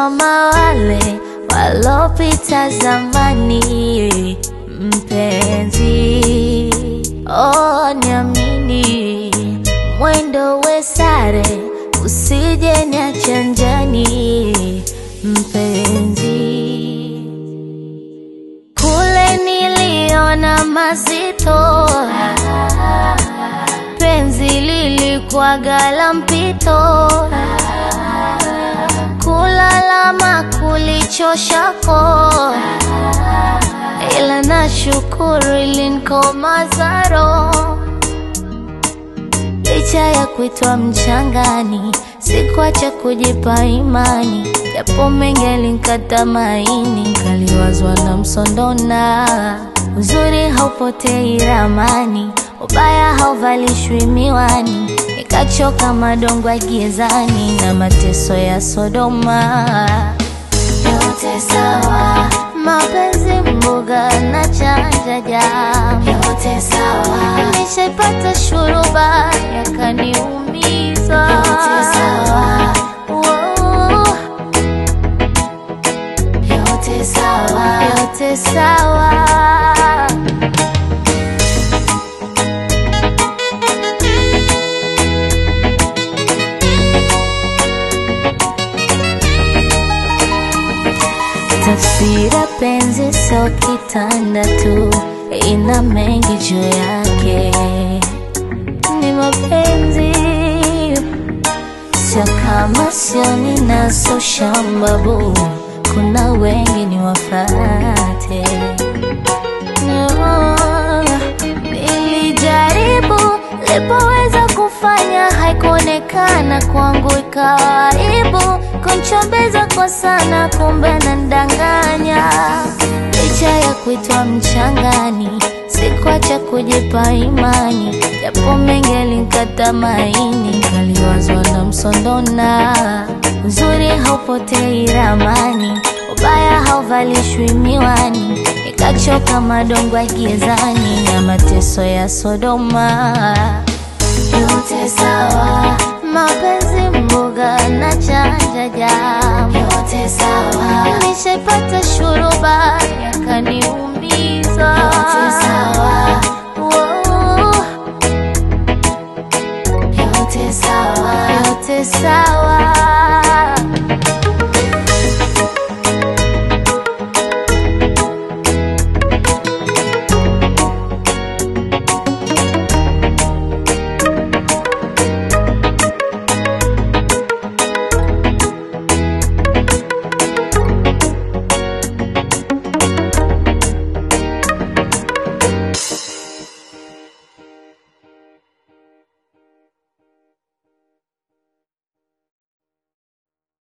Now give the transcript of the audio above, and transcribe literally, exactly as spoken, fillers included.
kama wale walopita zamani. Mpenzi, oh niamini, mwendo we sare, usije niacha njiani. Mpenzi, kule niliona mazito, penzi lilikuwa gala mpito, kulalama kulichoshako, ila nashukuru ilinikomaza roho. Licha ya kuitwa mchangani, sikuacha kujipa imani, japo mengi yalinikata maini, kaliwazwa na msondona. Uzuri haupotei ramani, ubaya hauvalishwi miwani, nikachoka madongo gizani na mateso ya Sodoma. Yote sawa, mapenzi mboga na chanja jamu. Yote sawa, nishaipata shuruba yakaniumiza. Yote sawa, oh. Yote sawa, yote sawa. Tafsira penzi sio kitanda tu, ina mengi juu yake. Ni mapenzi, sio kama sio ninaso shambabu, kuna wengi ni wafate. No, nilijaribu, lipoweza kufanya haikuonekana, kwangu ikawa aibu, kunchombeza kwa sana kumbe nandanganya. Licha ya kuitwa mchangani, sikuacha kujipa imani, japo mengi yalinikata maini, kaliwazwa na msondona. Uzuri haupotei ramani, ubaya hauvalishwi miwani, nikachoka madongo gizani na mateso ya Sodoma. Yote sawa, mapenzi mboga na chanja jamu. Yote sawa, nishaipata shuruba yakaniumiza.